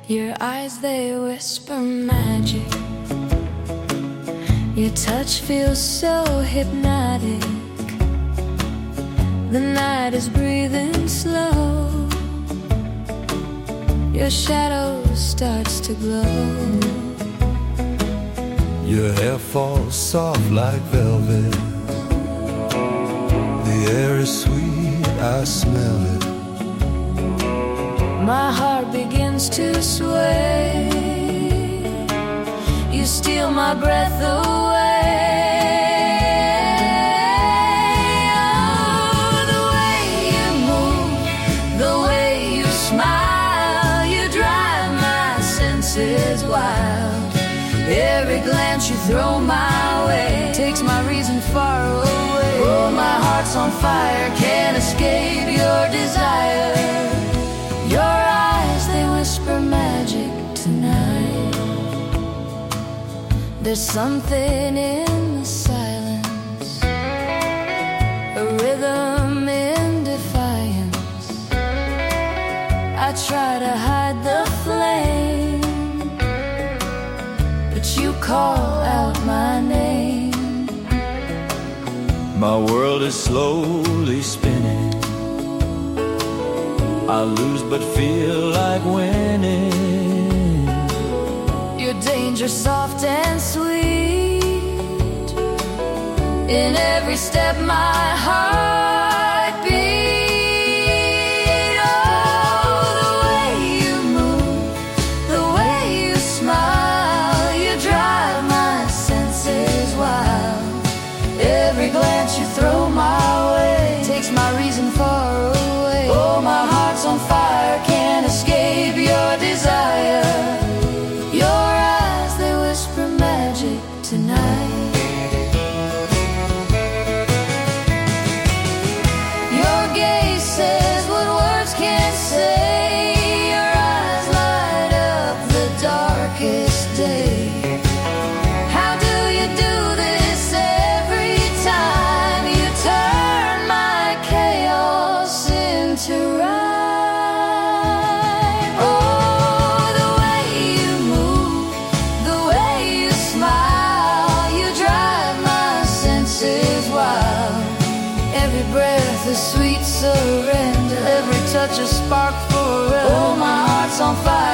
Your eyes, they whisper magic. Your touch feels so hypnotic. The night is breathing slow. Your shadow starts to glow. Your hair falls soft like velvet. The air is sweet, I smell it. My heart begins to sway. You steal my breath away. Oh, the way you move, the way you smile, you drive my senses wild. Every glance you throw my way takes my reason far away. Oh, my heart's on fire, can't escape your desire. Your eyes, they whisper magic tonight. There's something in the silence, a rhythm in defiance. I try to hide the flame, but you call out my name. My world is slowly spinning. I lose but feel like winning. Your danger soft and sweet. In every step my heart beat. Oh, the way you move, the way you smile, you drive my senses wild. Every glance you throw my way takes my reason far away. Oh, my heart's on fire, can't escape your desire. Your eyes, they whisper magic tonight. Your gaze says what words can't say. Your eyes light up the darkest day. How do you do this every time? You turn my chaos into rhyme. Oh, the way you move, the way you smile, you drive my senses wild. Every breath a sweet surrender, every touch a spark forever. Oh, my heart's on fire.